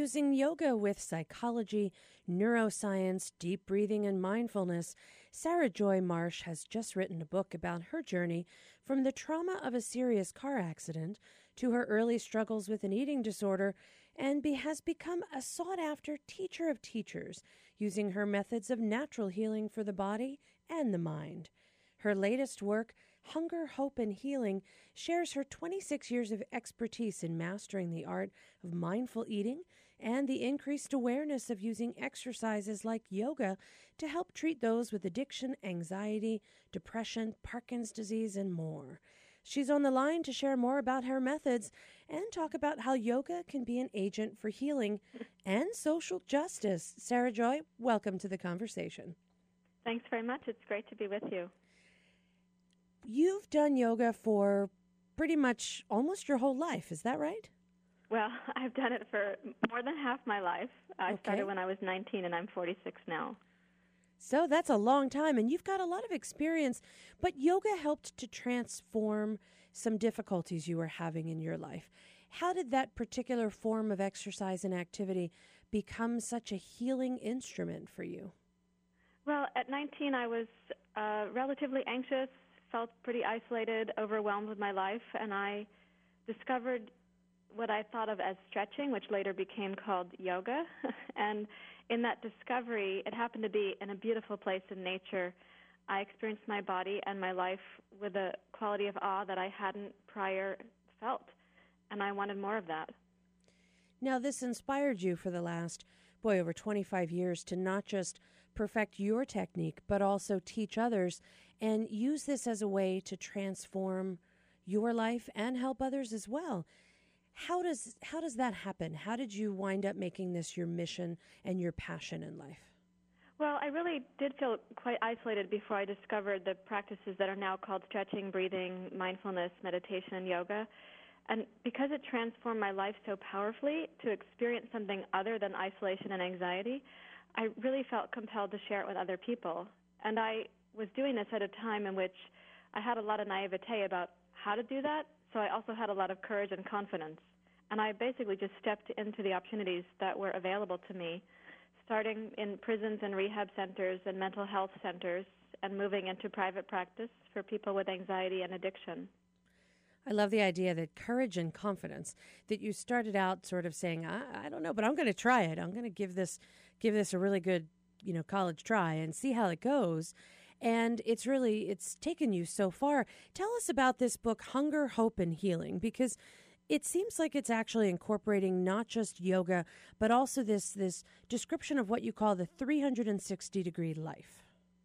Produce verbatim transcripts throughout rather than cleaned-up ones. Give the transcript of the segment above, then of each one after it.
Fusing yoga with psychology, neuroscience, deep breathing, and mindfulness, Sarah Joy Marsh has just written a book about her journey from the trauma of a serious car accident to her early struggles with an eating disorder, and be, has become a sought-after teacher of teachers, using her methods of natural healing for the body and the mind. Her latest work, Hunger, Hope, and Healing, shares her twenty-six years of expertise in mastering the art of mindful eating and the increased awareness of using exercises like yoga to help treat those with addiction, anxiety, depression, Parkinson's disease, and more. She's on the line to share more about her methods and talk about how yoga can be an agent for healing and social justice. Sarah Joy, welcome to the conversation. Thanks very much. It's great to be with you. You've done yoga for pretty much almost your whole life. Is that right? Well, I've done it for more than half my life. I okay. started when I was nineteen, and I'm forty-six now. So that's a long time, and you've got a lot of experience. But yoga helped to transform some difficulties you were having in your life. How did that particular form of exercise and activity become such a healing instrument for you? Well, at nineteen, I was uh, relatively anxious, felt pretty isolated, overwhelmed with my life, and I discovered what I thought of as stretching, which later became called yoga. And in that discovery, it happened to be in a beautiful place in nature. I experienced my body and my life with a quality of awe that I hadn't prior felt, and I wanted more of that. Now, this inspired you for the last, boy, over twenty-five years to not just perfect your technique, but also teach others and use this as a way to transform your life and help others as well. How does how does that happen? How did you wind up making this your mission and your passion in life? Well, I really did feel quite isolated before I discovered the practices that are now called stretching, breathing, mindfulness, meditation, and yoga. And because it transformed my life so powerfully to experience something other than isolation and anxiety, I really felt compelled to share it with other people. And I was doing this at a time in which I had a lot of naivete about how to do that, so I also had a lot of courage and confidence. And I basically just stepped into the opportunities that were available to me, starting in prisons and rehab centers and mental health centers and moving into private practice for people with anxiety and addiction. I love the idea that courage and confidence, that you started out sort of saying, I, I don't know, but I'm going to try it. I'm going to give this give this a really good, you know, college try and see how it goes. And it's really, it's taken you so far. Tell us about this book, Hunger, Hope, and Healing, because it seems like it's actually incorporating not just yoga, but also this this description of what you call the three hundred sixty degree life.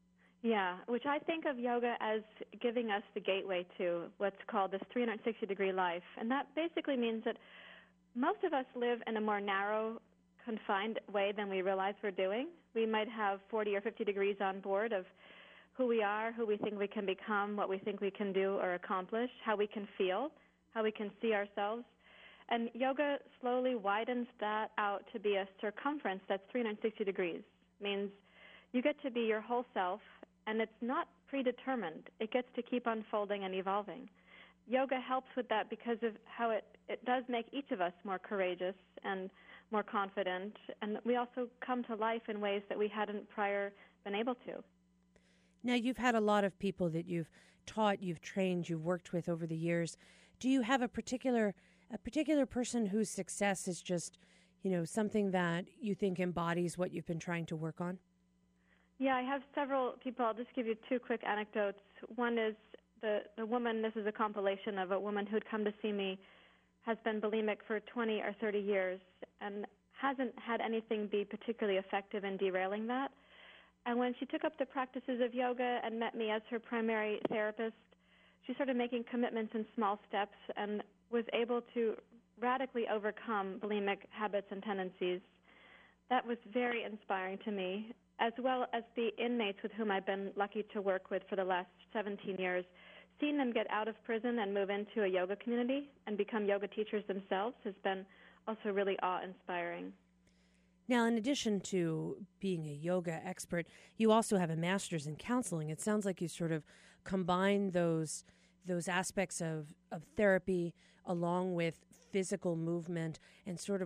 Yeah, which I think of yoga as giving us the gateway to what's called this three hundred sixty degree life. And that basically means that most of us live in a more narrow, confined way than we realize we're doing. We might have forty or fifty degrees on board of who we are, who we think we can become, what we think we can do or accomplish, how we can feel, how we can see ourselves. And yoga slowly widens that out to be a circumference that's three hundred sixty degrees. It means you get to be your whole self, and it's not predetermined. It gets to keep unfolding and evolving. Yoga helps with that because of how it, it does make each of us more courageous and more confident, and we also come to life in ways that we hadn't prior been able to. Now, you've had a lot of people that you've taught, you've trained, you've worked with over the years. Do you have a particular a particular person whose success is just, you know, something that you think embodies what you've been trying to work on? Yeah, I have several people. I'll just give you two quick anecdotes. One is the, the woman, this is a compilation of a woman who'd come to see me, has been bulimic for twenty or thirty years and hasn't had anything be particularly effective in derailing that. And when she took up the practices of yoga and met me as her primary therapist, she started making commitments in small steps and was able to radically overcome bulimic habits and tendencies. That was very inspiring to me, as well as the inmates with whom I've been lucky to work with for the last seventeen years. Seeing them get out of prison and move into a yoga community and become yoga teachers themselves has been also really awe-inspiring. Now, in addition to being a yoga expert, you also have a master's in counseling. It sounds like you sort of combine those those aspects of, of therapy along with physical movement and sort of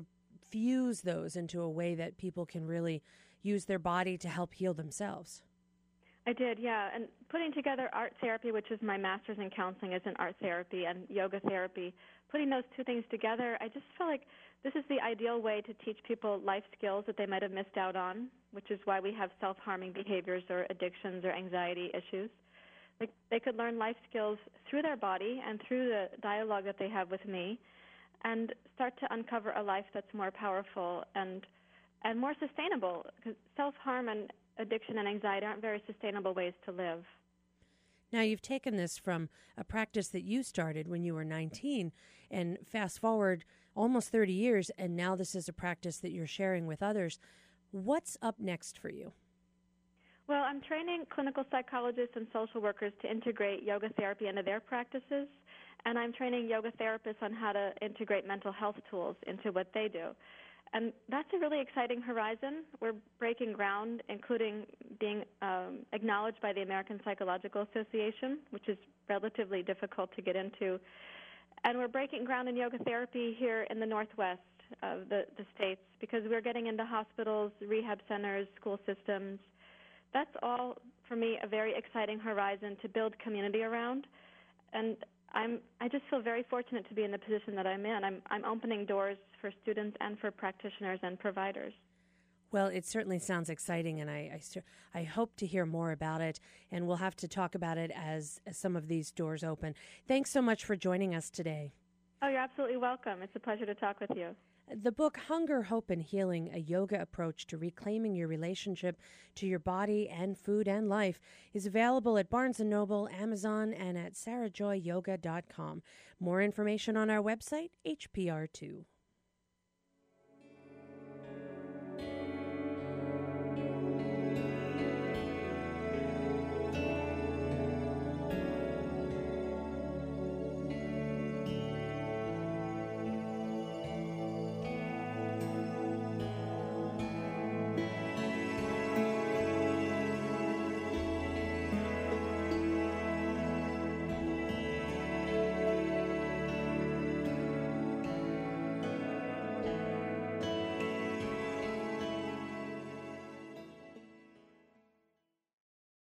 fuse those into a way that people can really use their body to help heal themselves. I did, yeah. And putting together art therapy, which is my master's in counseling as in art therapy, and yoga therapy, putting those two things together, I just feel like this is the ideal way to teach people life skills that they might have missed out on, which is why we have self-harming behaviors or addictions or anxiety issues. Like they could learn life skills through their body and through the dialogue that they have with me, and start to uncover a life that's more powerful and and more sustainable, because self-harm and addiction and anxiety aren't very sustainable ways to live. Now, you've taken this from a practice that you started when you were nineteen, and fast forward almost thirty years, and now this is a practice that you're sharing with others. What's up next for you? Well, I'm training clinical psychologists and social workers to integrate yoga therapy into their practices, and I'm training yoga therapists on how to integrate mental health tools into what they do. And that's a really exciting horizon. We're breaking ground, including being um, acknowledged by the American Psychological Association, which is relatively difficult to get into. And we're breaking ground in yoga therapy here in the Northwest of the, the states, because we're getting into hospitals, rehab centers, school systems. That's all, for me, a very exciting horizon to build community around. And I'm, I just feel very fortunate to be in the position that I'm in. I'm, I'm opening doors for students and for practitioners and providers. Well, it certainly sounds exciting, and I, I, I hope to hear more about it, and we'll have to talk about it as, as some of these doors open. Thanks so much for joining us today. Oh, you're absolutely welcome. It's a pleasure to talk with you. The book, Hunger, Hope, and Healing, A Yoga Approach to Reclaiming Your Relationship to Your Body and Food and Life, is available at Barnes and Noble, Amazon, and at sarah joy yoga dot com. More information on our website, H P R two.